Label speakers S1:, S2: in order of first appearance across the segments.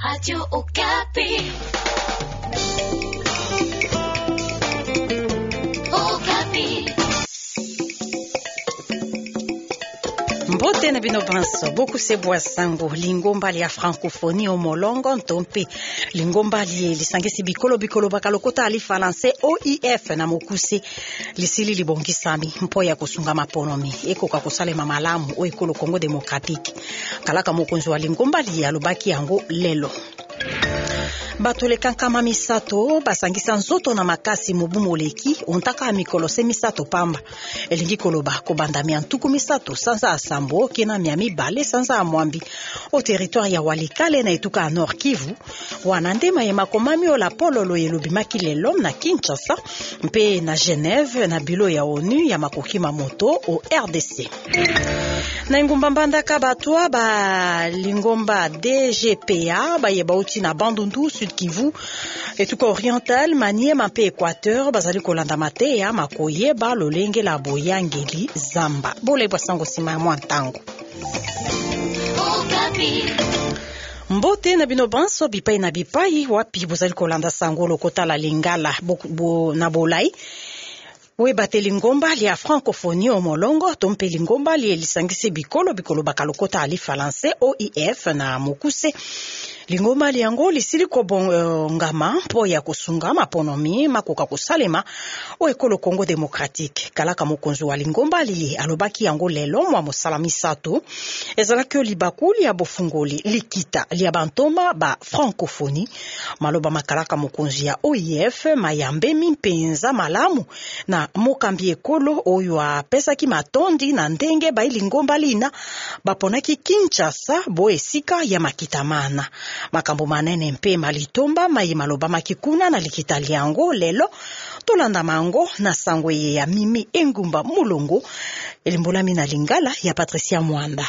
S1: Radio Okapi. Okapi.
S2: Mbote na bino banso boku se boasango lingomba ya francophonie omolongo ntompe lingomba lisangisi bikolo bakalokota ali français OIF na mokuse lisili libongisami mpo ya kusunga maponomi ekoka kosalema malamu o ekolo Congo démocratique kalaka mokonzi wa lingomba alobaki yango lelo. Batole kankama misato basangisa nzoto na makasi mobumoleki ontaka mikolo se misato pamba elingi koloba kobanda miantuku misato sanza asambo kena miami bale sanza amwambi o territoire ya Walikale na etuka Nord Kivu wana ndema ya makomami o la pololo yelobimaki lelo na Kinshasa mpe na Genève na bilo ya ONU ya makokima moto o RDC. Na ngumbambanda kabatwa ba lingomba DGPA ba yebauti na Bandundu Sud Kivu etuka oriental Maniema mpe Équateur bazali kolanda mateya makoyeba lolenge la boyangeli zamba bole basango sima mwantango. Mbote na bino banso bipai na bipai wapi bozali kolanda sango lokota la lingala na bolai we bate lingomba ya francophonie omolongo tompe lingomba lisangisi bikolo bakalokota ali français OIF na mokuse lingomba liango lisili kobongama mpo ya kusunga maponomi makoka kusalema o ekolo Congo démocratique kalaka mokonzi wa lingomba alobaki yango lelo mwa mosala misato ezalaki libakuli ya bofungoli likita lia bantoma ba francophonie maloba makalaka mokonzi ya OIF mayambe mimpenza malamu na mokambi ekolo oyo apesaki matondi na ndenge ba lingomba lina baponaki Kinshasa bo esika ya makitamana makambo manene mpe malitomba mai maloba makikuna na likita liango lelo tolanda mango na sangwe ya mimi engumba mulongo elimbolami na lingala ya Patricia Mwanda.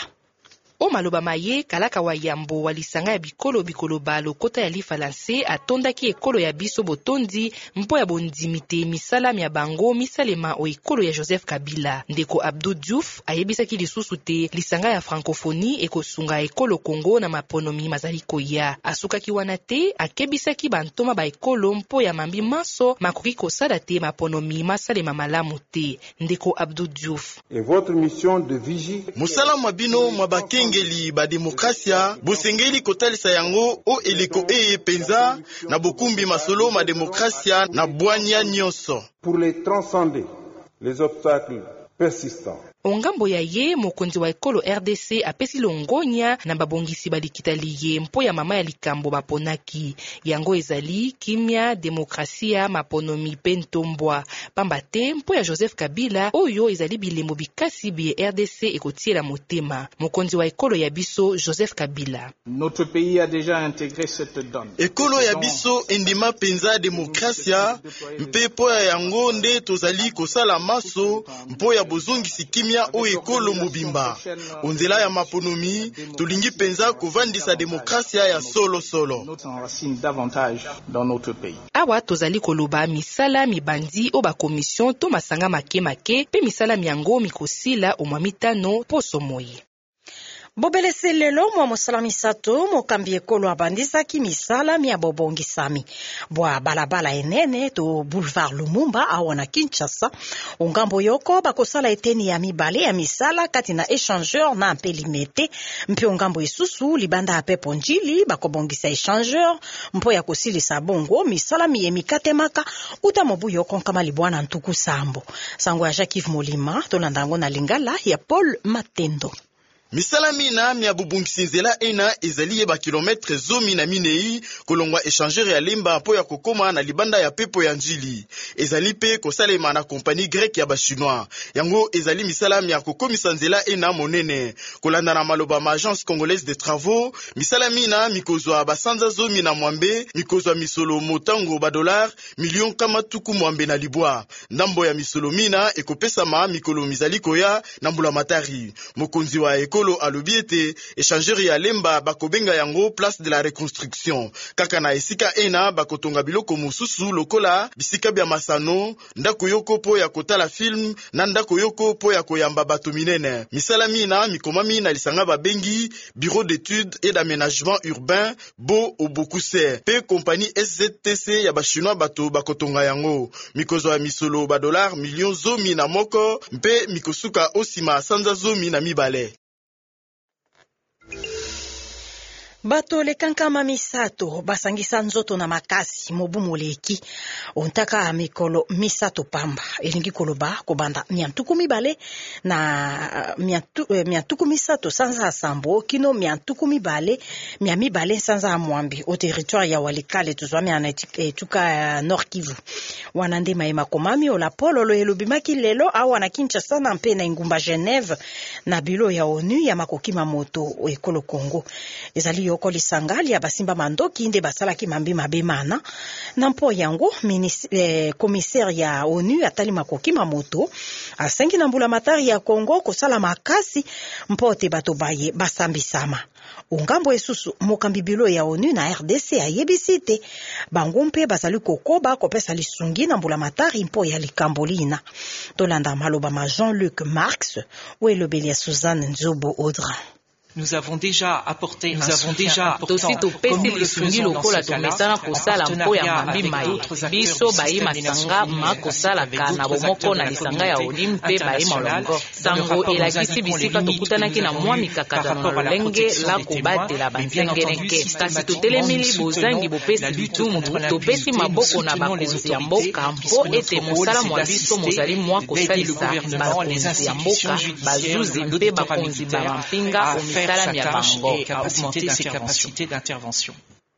S3: O maloba maye kalaka wa yambo walisanga ya bikolo balo kota ya lifalanse atondaki ekolo ya biso botondi mpo ya bondimite misala ya bango misalema o ekolo ya Joseph Kabila. Ndeko Abdou Diouf ayebisaki lisusu te lisanga ya francophonie ekosunga ekolo Congo na maponomi mazali koya. Asukaki wana te akebisaki bantoma ba ekolo mpo ya mambi maso makoki kosala te maponomi masalema malamu te. Ndeko Abdou Diouf.
S4: Et votre mission de vigie
S5: musala mabino mwabakenge ngeli ba demokrasia bosengeli kotalisa yango o eleko penza na bokumbi masolo ma demokrasia na bwanya nyonso
S4: pour les transcender les obstacles persistants.
S3: Ongambo ya ye mokonzi wa ekolo RDC apesi longonya na babongisi balikitali ye mpo ya mama ya likambo baponaki yango ezali kimia demokrasia maponomi pentombwa pamba te mpo ya Joseph Kabila oyo ezali bilembo bikasi bi RDC ekotiela motema. Mokonzi wa ekolo ya biso Joseph Kabila.
S6: Notre pays a déjà intégré cette donne.
S5: Ekolo ya biso endima penza demokrasia mpe po ya yango nde tozali kosala maso mpo ya bozongisi kimia o ekolo mobimba onzela ya maponomi tolingi penza kovandisa demokrasia ya solo
S3: awa tozali koloba misala mibandi o ba commission to masanga make pe misala miango mikosila o mitano poso moyi.
S2: Bobelese lelo mwa mosala misato mokambi ekolo abandisaki misala mia bobongisami bwa balabala enene to boulevard Lumumba awana Kinshasa ongambo yoko bakosala eteni ya mibale ya misala kati na échangeur na mpelimete mpe ongambo isusu libanda ape ponjili bakobongisa échangeur mpo ya kosilisa bongo misala miye mikatemaka uta mobu yoko kama libwana ntuku sambo sango ya Jacques Molima tolandango na lingala ya Paul Matendo.
S5: Misala mina mia bubungisi nzela ena ezali ye ba kilometre zomi na minei kolongwa échangeur ya lemba po ya kokoma na libanda ya pepo ya njili ezali pe kosalema na kompani grek ya ba chinois yango ezali misala mia kokomisa nzela ena monene kolanda na maloba ma agence congolaise de travaux misala mina mikozwa basanza zomi na mwambe mikozwa misolo motango ba dollar million kama tuku mwambe na libwa ndambo ya misolo mina ekopesa ma mikolo mizali koya na mbula matari mokonzi wa eko bikolo alobi ete échangeur ya lemba bakobenga yango place de la reconstruction kaka na esika ena bakotonga biloko mosusu lokola bisika bya masano, ndako yoko po ya kotala film na ndako yoko po ya koyamba bato minene. Misala mina mikomami na lisanga babengi bureau d'études et d'aménagement urbain bo obokuse pe compagnie SZTC ya bachinois bato bakotonga yango. Mikozo ya misolo $1 million zomi na moko mpe mikosuka osima sanza zomi na mibale.
S2: Bato lekankama misato basangisa nzoto na makasi mobu moleki ontaka mikolo misato pamba elingi koloba kobanda miantuku mibale na miantuku misato sanza sambo kino miantuku mibale mibale sanza mwambi au territoire ya Walikale tuzwami etuka Nord Kivu wanande maema komami ola pololo elubimaki lelo awa na Kinshasa na mpe na ingumba Genève na bilo ya ONU ya makokima moto ekolo Congo ezali yoko lisangali ya basimba mandoki nde basalaki mambi mabemana na mpo yango commissaire ya ONU atali makokima moto asengi na mbula matari ya Congo kosala makasi mpote bato baye basambisama ungambo esusu mokambi bilo ya ONU na RDC ayebisite bango mpe bazali kokoba kopesa lisungi na mbula matari mpo ya likambolina tolanda maloba ma Jean-Luc Marx ou elobeli ya Suzanne Nzobo Audran.
S7: Nous avons déjà apporté
S3: tosito pesi lisungi lokola tomesana kosala mpo ya mambi mai biso bayi masanga makosala kana bomoko na lisanga ya ONU mpe bayi molongo sango elakisi bisika tokutanaki na mwa mikakatano na lolenge la kobatela banzengeneke kasi totelemili bozangi bopesi bitumbu topesi maboko na bakonzi ya mboka mpo ete mosala mwa biso mozali mwa kosalisa bakonzi ya mboka bazuzi mpe bakonzi ba mampinga
S7: et à augmenter ses capacités d'intervention.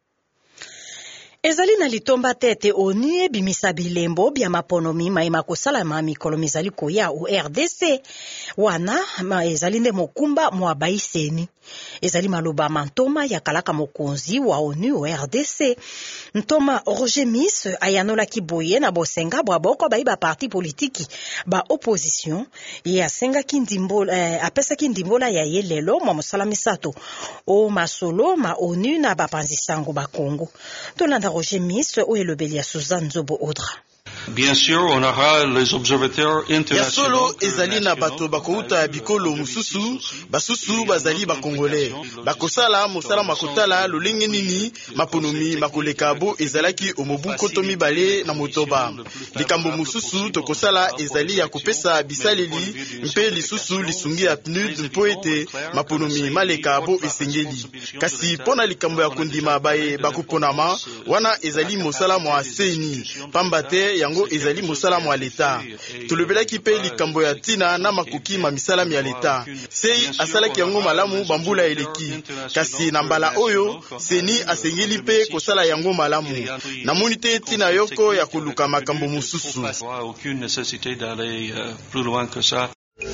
S2: Ezali na litomba tete ONU bimisa bilembo bya maponomi maima kosala ma mikolo mizali koya u RDC wana ma ezali nde mokumba mwa baiseni ezali maloba mantoma ya kalaka mokonzi wa ONU u RDC ntoma Roger Miss ayanola kiboye na bosenga bwa boko ba parti politiki ba opposition ya senga kindimbola apesa kindimbola ya yelelo mwa mosala misato o masolo ma ONU na bapanzi sango ba Congo tolanda Roger Miss ou elobeli ya Suzanne Nzobo Audran.
S8: Bien sûr, on aura les observateurs internationaux.
S5: Yasolo ezali na bato bakouta bikolo mususu, basusu bazali bakongolais. Bakosala mosala makotala lolenge nini maponomi makolekabo ezalaki omobu kotomi bale na motoba. Likambo mususu tokosala ezali ya kopesa bisaleli mpe lisusu lisungi ya PNUD mpo ete maponomi malekabo esengeli. Kasi pona likambo ya kondima baye bakuponama wana ezali mosala mwa seni pambate yango ezali mosala mwa leta tolobelaki pe likambo ya tina na makoki ma misala ya leta sei asalaki yango malamu bambula eleki kasi na mbala oyo seni asengeli pe kosala yango malamu namoni te tina yoko ya koluka makambo mususu.
S8: Aucune nécessité d'aller plus loin que ça.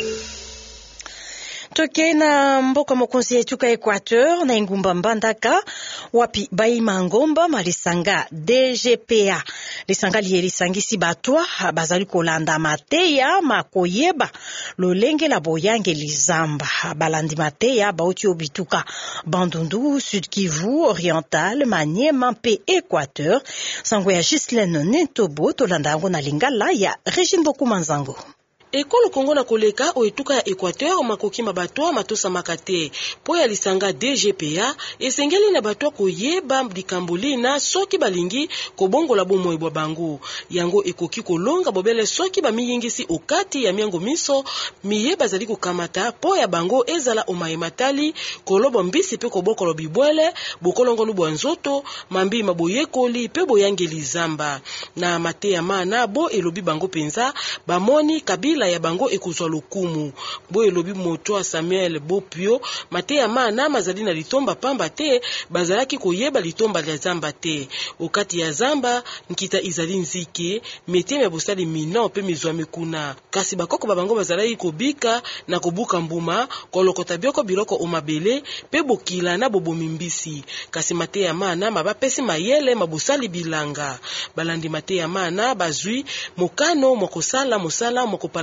S2: Toke na mboka mokonzi etuka Equateur na ingumba mbandaka wapi bayi mangomba malisanga DGPA lisanga lisangisi batwa bazali kolanda mateya makoyeba lolenge la boyange lizamba balandi mateya bauti obituka Bandundu Sud Kivu Oriental Maniema mpe Equateur sango ya Gislaine Nentobo tolanda ngo na lingala ya Regine Bokumanzango.
S9: Ekolo Kongo na koleka oetuka ya Equateur makoki mabato matosa makate po ya lisanga DGPA esengeli na bato koyeba likambolina soki balingi kobongola bomoi bwa bango yango ekoki kolonga bobele soki bamiyingisi okati ya miango miso miyeba zali kokamata po ya bango ezala omaematali kolobo mbisi pe kobokolo bibwele bokolongo bwa nzoto mambi maboyekoli pe boyangeli zamba na mate ya mana bo elobi bango penza bamoni kabila ya bango ekuzwa lokumu bo elobi moto Samuel Bopio mate ya mana mazali na litomba pamba te bazalaki koyeba litomba ya zamba te okati ya zamba nkita izali nzike mete ya bosali mina pe mizwa mikuna kasi bakoko babango bazalaki kobika na kobuka mbuma kolokota bioko biloko omabele pe bokila na bobomi mbisi kasi mate ya mana mabapesi mayele mabosali bilanga balandi mate ya mana bazwi mokano mokosala mosala mokopala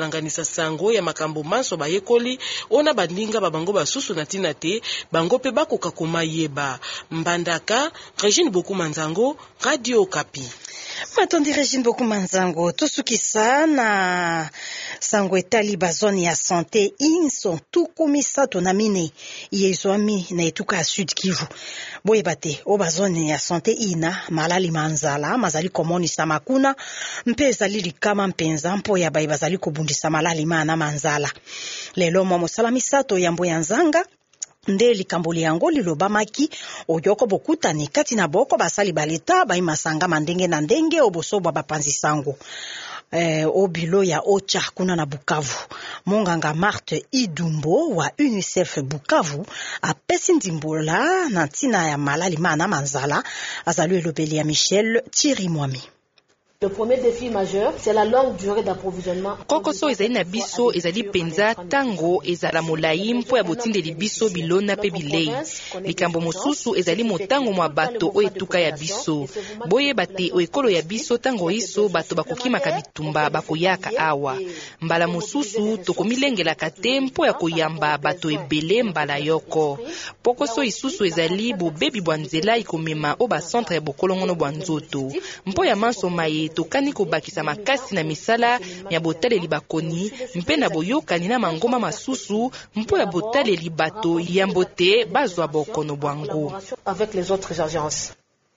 S9: kolanganisa sango ya makambo manso bayekoli ona bandinga babango basusu na tina te bango pe bakoka koma yeba. Mbandaka, Regine Bokuma Nzango, Radio Okapi.
S2: Matondi Regine Bokuma Nzango, tusukisa na sango etali bazone ya santé inso tukumisa tonamine yezwami na etuka ya Sud Kivu. Boye bate o bazone ya santé ina malali manzala mazali komonisa makuna mpe ezali likama mpenza mpo ya bayi bazali kobundisa malali mana manzala. Lelo mwa mosala misato ya mbo ya nzanga nde likamboli yango lilobamaki oyoko bokutani kati na boko basali baleta bayi masanga mandenge na ndenge obosobwa bapanzi sango. Obilo ya Ocha kuna na Bukavu. Monganga Marthe Idumbo wa UNICEF Bukavu apesi ndimbola na ntina ya malali mana manzala azali elobeli ya Michel Chirimwami.
S10: Le premier défi majeur, c'est la longue durée d'approvisionnement.
S3: Kokoso ezali na biso ezali penza tango ezala molai mpo ya botindeli biso bilona pe bilei. Likambo mosusu ezali motango mwa bato o etuka ya biso. Boye bate o ekolo ya biso tango iso bato bakokimaka bitumba bakoyaka awa. Mbala mosusu tokomilengelaka te mpo ya koyamba bato ebele mbala yoko. Pokoso isusu ezali bobebi bwa nzela ikomema o ba centre ya bokolongono bwa nzoto. Mpo ya manso maye tokani kobakisa makasi na misala ya botaleli bakoni mpe na boyokani na mangoma masusu mpo ya botaleli bato ya mbote bazwa bokono bwango
S10: avec les autres agences.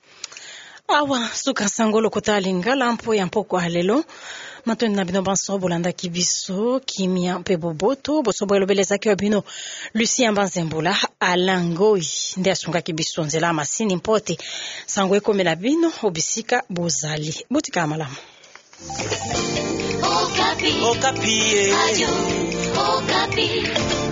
S2: Awa suka sangolo kota lingala mpo ya mpoko halelo matoni na bino banso bolanda kibiso kimia mpe boboto bosobo elobelezaki wa bino Lucien Banzembula alangoi nde asunga kibiso nzela masini mpote sango ekomela bino obisika bozali botika malamu.
S1: Okapi. Okapi. Radio Okapi.